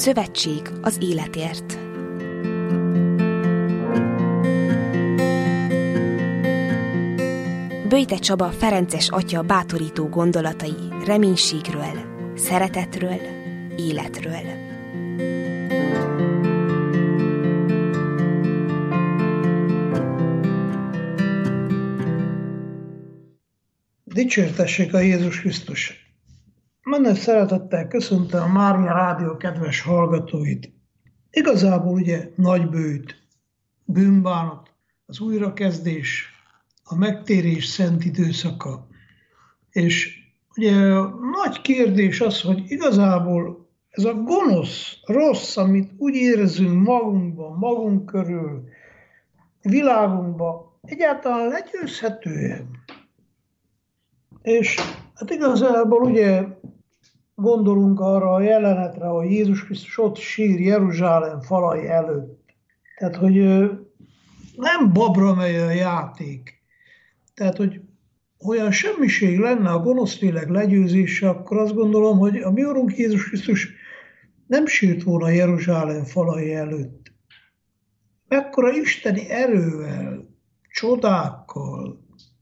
Szövetség az életért. Böjte Csaba ferences atya bátorító gondolatai reménységről, szeretetről, életről. Dicsértessék a Jézus Krisztus! Nagy szeretettel köszöntöm a Mária Rádió kedves hallgatóit. Igazából ugye nagybőjt, bűnbánat, az újrakezdés, a megtérés szent időszaka. És ugye a nagy kérdés az, hogy igazából ez a gonosz, rossz, amit úgy érzünk magunkban, magunk körül, világunkban, egyáltalán legyőzhető-e? És hát igazából ugye gondolunk arra a jelenetre, hogy Jézus Krisztus ott sír Jeruzsálem falai előtt. Tehát, hogy nem babra megy a játék. Tehát, hogy olyan semmiség lenne a gonosz lélek legyőzése, akkor azt gondolom, hogy a mi Urunk Jézus Krisztus nem sírt volna Jeruzsálem falai előtt. Mekkora isteni erővel, csodákkal,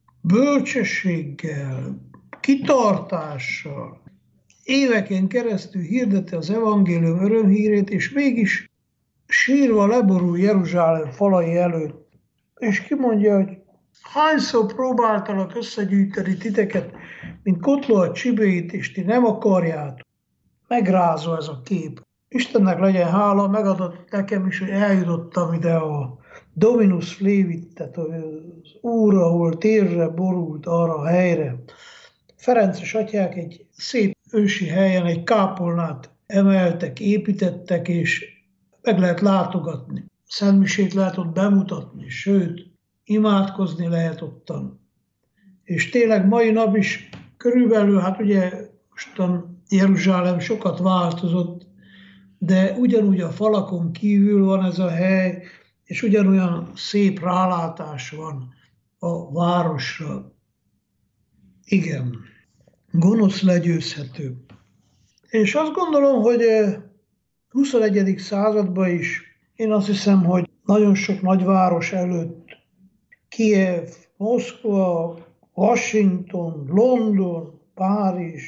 bölcsességgel, kitartással, éveken keresztül hirdette az evangélium örömhírét, és mégis sírva leborul Jeruzsálem falai előtt. És kimondja, hogy hányszor próbáltalak összegyűjteni titeket, mint kotló a csibéit, és ti nem akarjátok. Megrázó ez a kép. Istennek legyen hála, megadott nekem is, hogy eljutottam ide a Dominus Flevit, tehát az Úr, ahol térre borult arra a helyre. Ferences atyák egy szép ősi helyen egy kápolnát emeltek, építettek, és meg lehet látogatni. Szentmisét lehet ott bemutatni, sőt, imádkozni lehet ottan. És tényleg mai nap is körülbelül, hát ugye mostan Jeruzsálem sokat változott, de ugyanúgy a falakon kívül van ez a hely, és ugyanolyan szép rálátás van a városra. Igen, gonosz legyőzhető. És azt gondolom, hogy 21. században is én azt hiszem, hogy nagyon sok nagyváros előtt, Kijev, Moszkva, Washington, London, Párizs,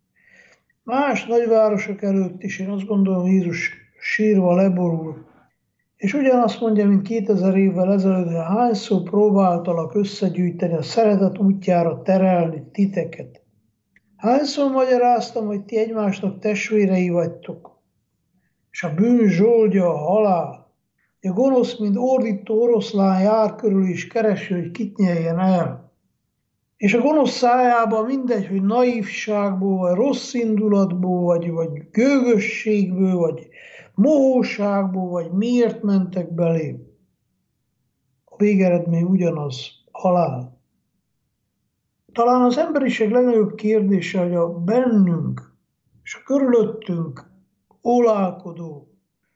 más nagyvárosok előtt is én azt gondolom, hogy Jézus sírva leborul. És ugyanazt mondja, mint 2000 évvel ezelőtt, hogy hányszor próbáltalak összegyűjteni, a szeretet útjára terelni titeket. Hányszor magyaráztam, hogy ti egymásnak testvérei vagytok, és a bűn zsoldja a halál. A gonosz, mint ordító oroszlán jár körül és keresi, hogy kit nyeljen el. És a gonosz szájában mindegy, hogy naívságból, vagy rossz indulatból, vagy gőgösségből, vagy mohóságból, vagy miért mentek belé. A végeredmény ugyanaz, halál. Talán az emberiség legnagyobb kérdése, hogy a bennünk és a körülöttünk ólálkodó,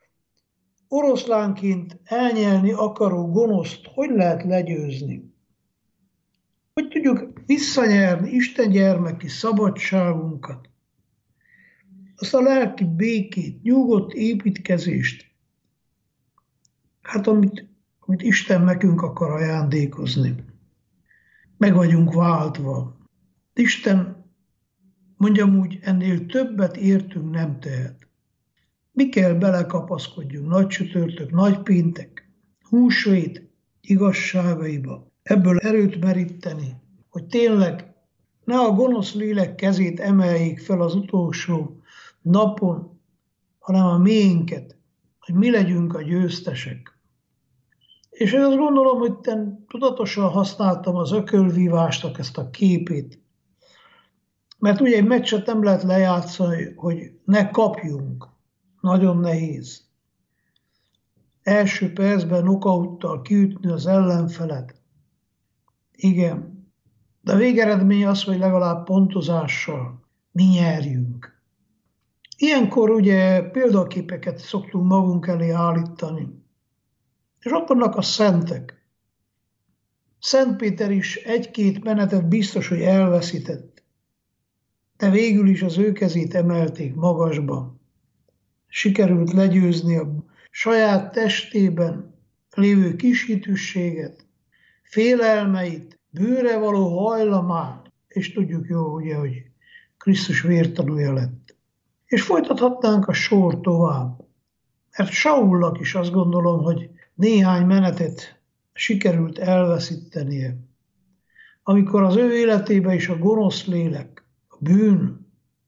oroszlánként elnyelni akaró gonoszt hogy lehet legyőzni? Hogy tudjuk visszanyerni Isten gyermeki szabadságunkat, azt a lelki békét, nyugodt építkezést, hát amit Isten nekünk akar ajándékozni. Meg vagyunk váltva. Isten, mondjam úgy, ennél többet értünk nem tehet. Mi kell belekapaszkodjunk nagy csütörtök, nagy péntek, húsvét igazságaiba, ebből erőt meríteni, hogy tényleg ne a gonosz lélek kezét emeljék fel az utolsó napon, hanem a miénket, hogy mi legyünk a győztesek. És én azt gondolom, hogy tudatosan használtam az ökölvívásnak ezt a képét. Mert ugye egy meccset nem lehet lejátszani, hogy ne kapjunk. Nagyon nehéz. Első percben knockouttal kiütni az ellenfelet. Igen. De a végeredmény az, hogy legalább pontozással mi nyerjünk. Ilyenkor ugye példaképeket szoktunk magunk elé állítani. És ott vannak a szentek. Szent Péter is egy-két menetet biztos, hogy elveszített. De végül is az ő kezét emelték magasba. sikerült legyőzni a saját testében lévő kishitűséget, félelmeit, bűnre való hajlamát, és tudjuk jó, ugye, hogy Krisztus vértanúja lett. És folytathatnánk a sor tovább. Mert Saulnak is azt gondolom, hogy néhány menetet sikerült elveszítenie. Amikor az ő életébe is a gonosz lélek, a bűn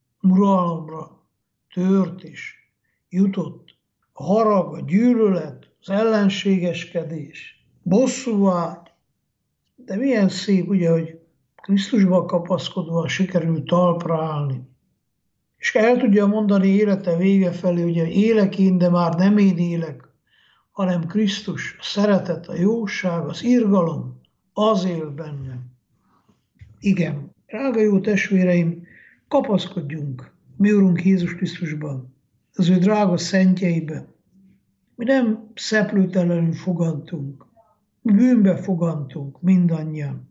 uralomra tört és jutott, a harag, a gyűlölet, az ellenségeskedés, bosszúvágy, de milyen szép, ugye, hogy Krisztusba kapaszkodva sikerült talpra állni. És el tudja mondani élete vége felé, ugye élek én, de már nem én élek, hanem Krisztus, a szeretet, a jóság, az irgalom, az él bennem. Igen, drága jó testvéreim, kapaszkodjunk mi Urunk Jézus Krisztusban, az ő drága szentjeibe. Mi nem szeplőtelenül fogantunk, mi bűnbe fogantunk mindannyian.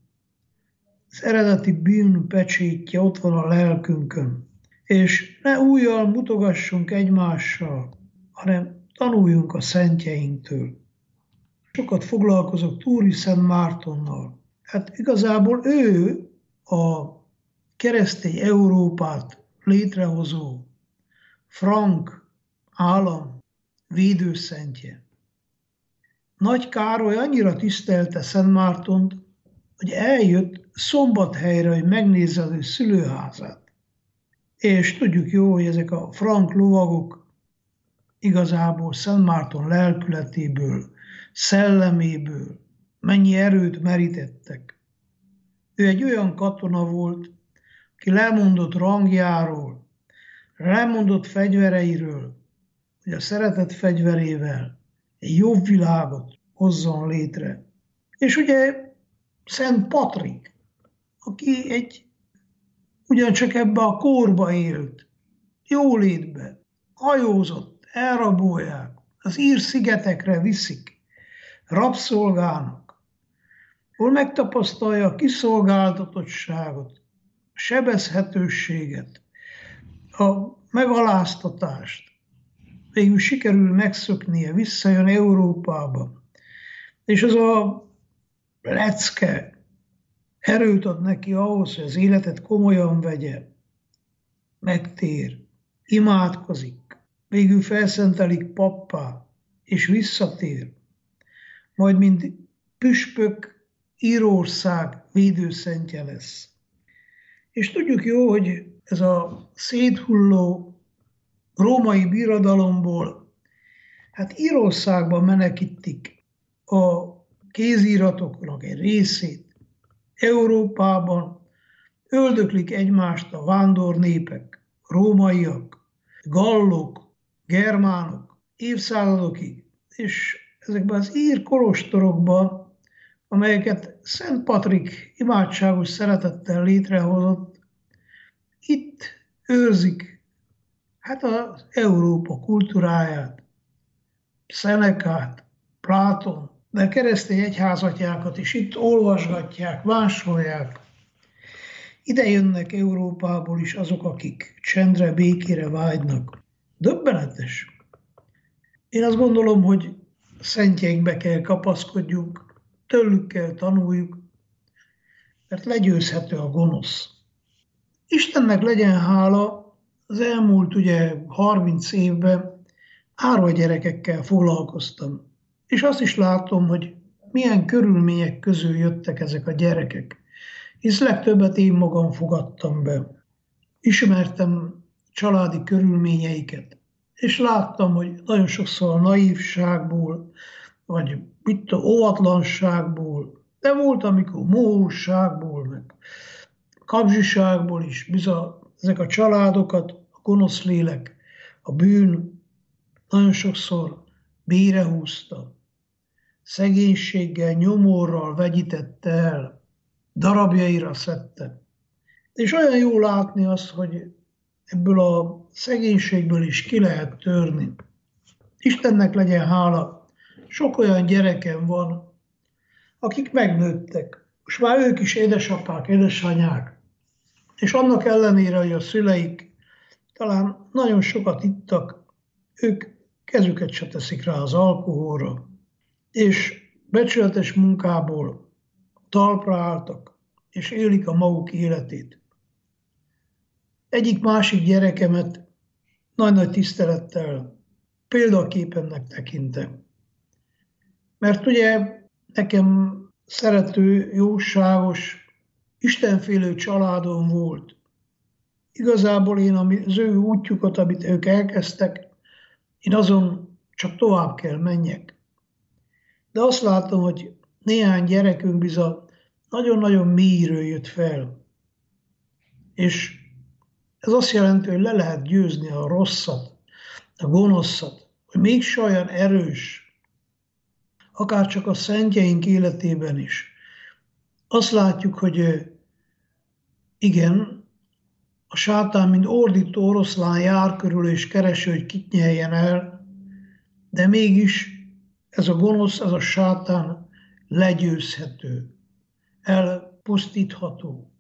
Az eredeti bűn pecsétje ott van a lelkünkön, és ne újjal mutogassunk egymással, hanem tanuljunk a szentjeinktől. Sokat foglalkozok Túri Szent Mártonnal. Hát igazából ő a keresztény Európát létrehozó frank állam védőszentje. Nagy Károly annyira tisztelte Szent Mártont, hogy eljött Szombathelyre, hogy megnézze az ő szülőházát. És tudjuk jó, hogy ezek a frank lovagok igazából Szent Márton lelkületéből, szelleméből mennyi erőt merítettek. Ő egy olyan katona volt, aki lemondott rangjáról, lemondott fegyvereiről, hogy a szeretet fegyverével egy jobb világot hozzon létre. És ugye Szent Patrik, aki ugyancsak ebbe a korba élt, jólétbe, hajózott, elrabolják, az Ír-szigetekre viszik, rabszolgának, hol megtapasztalja a kiszolgáltatottságot, a sebezhetőséget, a megaláztatást. Végül sikerül megszöknie, visszajön Európába, és az a lecke erőt ad neki ahhoz, hogy az életet komolyan vegye, megtér, imádkozik, végül felszentelik pappá, és visszatér, majd mint püspök Írország védőszentje lesz. És tudjuk jó, hogy ez a széthulló római birodalomból, hát Írországban menekítik a kéziratoknak egy részét. Európában öldöklik egymást a vándor népek, rómaiak, gallok, germánok, évszázadokig, és ezekben az ír kolostorokban, amelyeket Szent Patrik imádságos szeretettel létrehozott, itt őrzik hát az Európa kultúráját, Szenekát, Pláton, de keresztény egyházatyákat is itt olvasgatják, másolják. Ide jönnek Európából is azok, akik csendre, békére vágynak. Döbbenetes. Én azt gondolom, hogy szentjeinkbe kell kapaszkodjunk, tőlük kell tanuljuk, mert legyőzhető a gonosz. Istennek legyen hála, az elmúlt ugye 30 évben árvagyerekekkel foglalkoztam. És azt is látom, hogy milyen körülmények közül jöttek ezek a gyerekek. Hisz legtöbbet én magam fogadtam be. Ismertem családi körülményeiket, és láttam, hogy nagyon sokszor a naívságból, vagy óvatlanságból, de volt, amikor mohóságból, meg kapzsiságból is bizony ezek a családokat, a gonosz lélek, a bűn nagyon sokszor bérehúzta. Szegénységgel, nyomorral vegyítette el, darabjaira szedte. És olyan jó látni azt, hogy ebből a szegénységből is ki lehet törni. Istennek legyen hála, sok olyan gyerekem van, akik megnőttek. Most már ők is édesapák, édesanyák. És annak ellenére, hogy a szüleik talán nagyon sokat ittak, ők kezüket se teszik rá az alkoholra, és becsületes munkából talpra álltak, és élik a maguk életét. Egyik-másik gyerekemet nagy-nagy tisztelettel példaképemnek tekintem. Mert ugye nekem szerető, jóságos, istenfélő családom volt. Igazából én az ő útjukat, amit ők elkezdtek, én azon csak tovább kell menjek. De azt látom, hogy néhány gyerekünk bizony nagyon-nagyon mélyről jött fel. És ez azt jelenti, hogy le lehet győzni a rosszat, a gonoszat, hogy mégse olyan erős, akár csak a szentjeink életében is. Azt látjuk, hogy igen, a sátán, mint ordító oroszlán jár körül és keresi, hogy kit nyeljen el, de mégis ez a gonosz, ez a sátán legyőzhető, elpusztítható,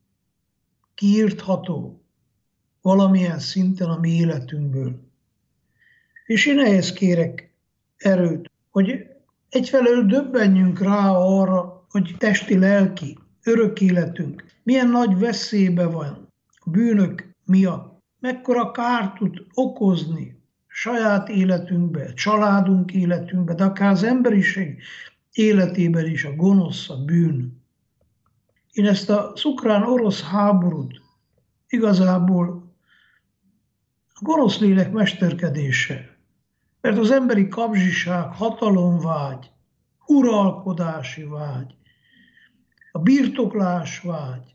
kiirtható valamilyen szinten a mi életünkből. És én ehhez kérek erőt, hogy egyfelől döbbenjünk rá arra, hogy testi-lelki, örök életünk milyen nagy veszélybe van a bűnök miatt, mekkora kárt tud okozni saját életünkbe, családunk életünkbe, de akár az emberiség életében is a gonosz, a bűn. Én ezt az ukrán-orosz háborút igazából a gonosz lélek mesterkedése, mert az emberi kapzsiság, hatalomvágy, uralkodási vágy, a birtoklás vágy,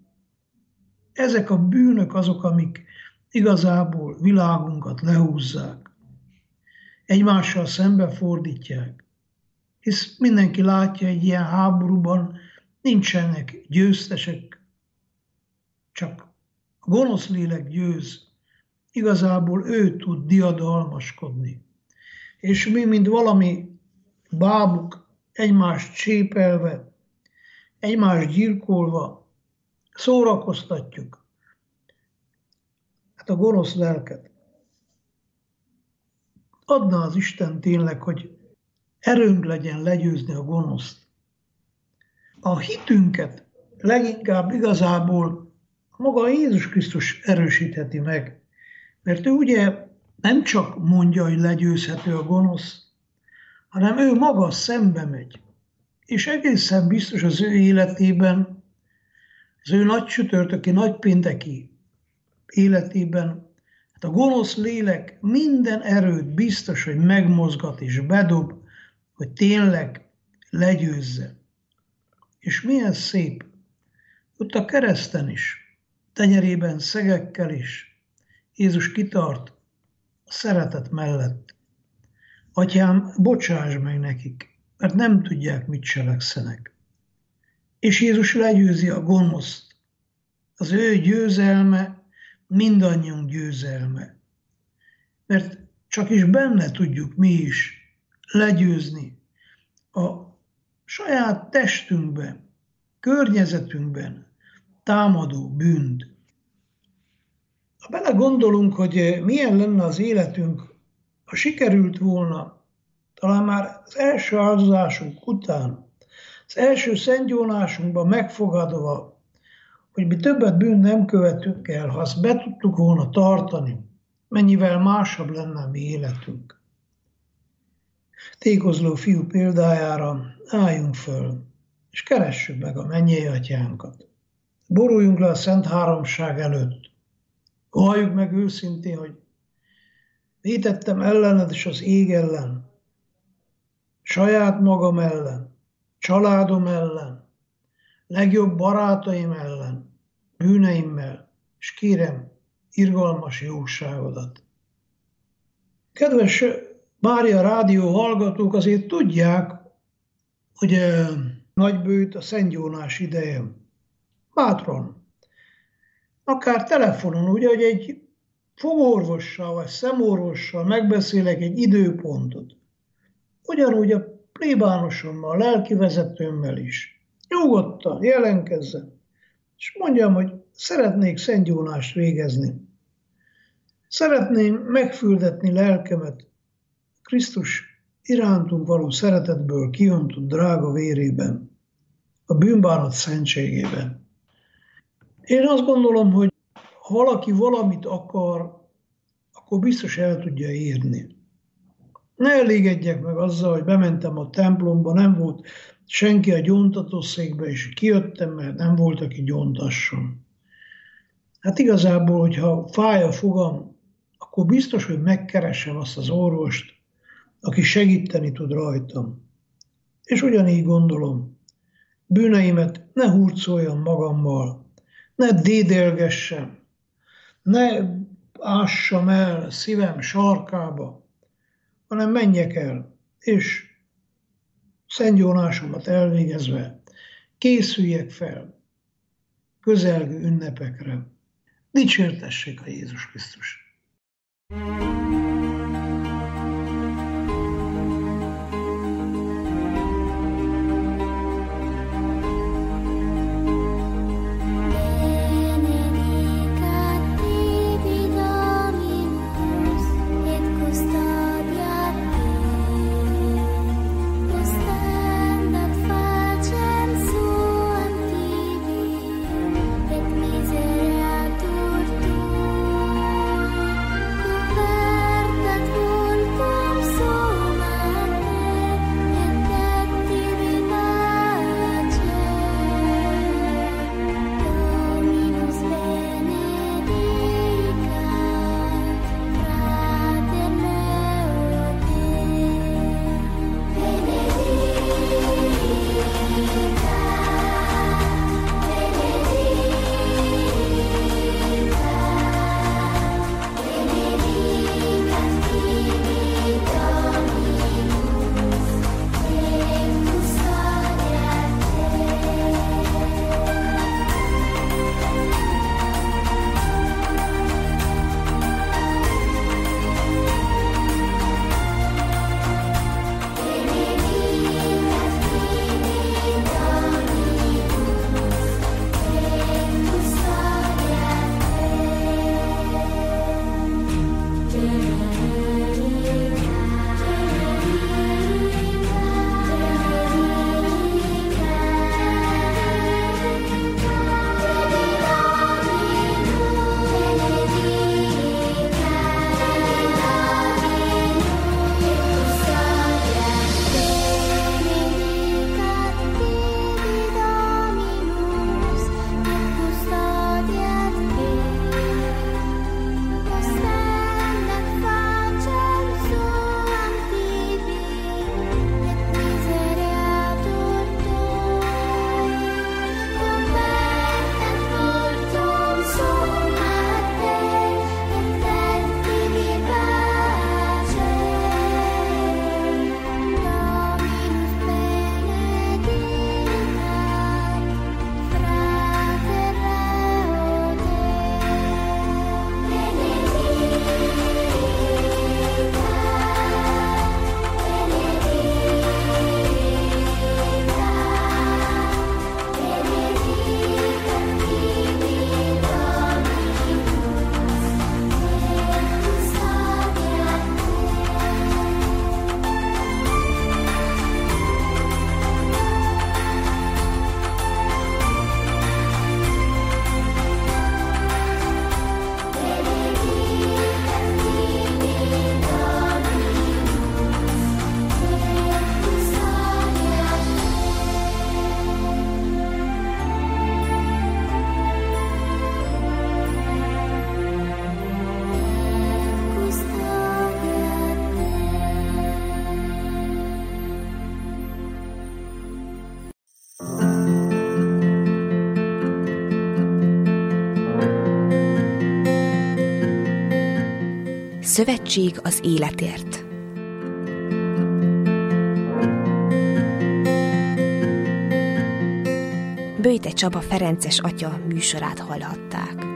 ezek a bűnök azok, amik igazából világunkat lehúzzák. Egymással szembefordítják, hisz mindenki látja, egy ilyen háborúban nincsenek győztesek, csak a gonosz lélek győz. Igazából ő tud diadalmaskodni. És mi, mint valami bábuk, egymást csépelve, egymást gyilkolva, szórakoztatjuk a gonosz lelket. Adna az Isten tényleg, hogy erőnk legyen legyőzni a gonoszt. A hitünket leginkább igazából maga Jézus Krisztus erősítheti meg, mert ő ugye nem csak mondja, hogy legyőzhető a gonosz, hanem ő maga szembe megy. És egészen biztos az ő életében, az ő nagy csütörtöki, nagypénteki életében, a gonosz lélek minden erőt biztos, hogy megmozgat és bedob, hogy tényleg legyőzze. És milyen szép, ott a kereszten is, tenyerében szegekkel is, Jézus kitart a szeretet mellett. Atyám, bocsáss meg nekik, mert nem tudják, mit cselekszenek. És Jézus legyőzi a gonoszt. Az ő győzelme mindannyiunk győzelme. Mert csak is benne tudjuk mi is legyőzni a saját testünkben, környezetünkben támadó bűnt. Ha belegondolunk, hogy milyen lenne az életünk, ha sikerült volna, talán már az első áldozásunk után, az első szentgyónásunkban megfogadva, hogy mi többet bűnt nem követünk el, ha azt be tudtuk volna tartani, mennyivel másabb lenne a mi életünk. Tékozló fiú példájára álljunk föl, és keressük meg a mennyei atyánkat. Boruljunk le a Szent Háromság előtt. Valljuk meg őszintén, hogy vétettem ellened és az ég ellen, saját magam ellen, családom ellen, legjobb barátaim ellen, bűneimmel, és kérem irgalmas jóságodat. Kedves Mária rádió hallgatók azért tudják, hogy nagybőjt a szentgyónás ideje. Bátran, akár telefonon, ugye, hogy egy fogorvossal vagy szemorvossal megbeszélek egy időpontot. Ugyanúgy a plébánosommal, a lelkivezetőmmel is. Nyugodtan jelenkezzen, és mondjam, hogy szeretnék szentgyónást végezni. Szeretném megfürdetni lelkemet Krisztus irántunk való szeretetből kiöntott drága vérében, a bűnbánat szentségében. Én azt gondolom, hogy ha valaki valamit akar, akkor biztos el tudja érni. Ne elégedjek meg azzal, hogy bementem a templomba, nem volt senki a gyóntatószékbe, és kijöttem, mert nem volt, aki gyóntasson. Hát igazából, hogyha fáj a fogam, akkor biztos, hogy megkeresem azt az orvost, aki segíteni tud rajtam. És ugyanígy gondolom, bűneimet ne hurcoljam magammal, ne dédelgessem, ne ássam el szívem sarkába, hanem menjek el, és szentgyónásomat elvégezve készüljek fel közelgő ünnepekre. Dicsértessék a Jézus Krisztus! Szövetség az életért. Böjte Csaba ferences atya műsorát hallhatták.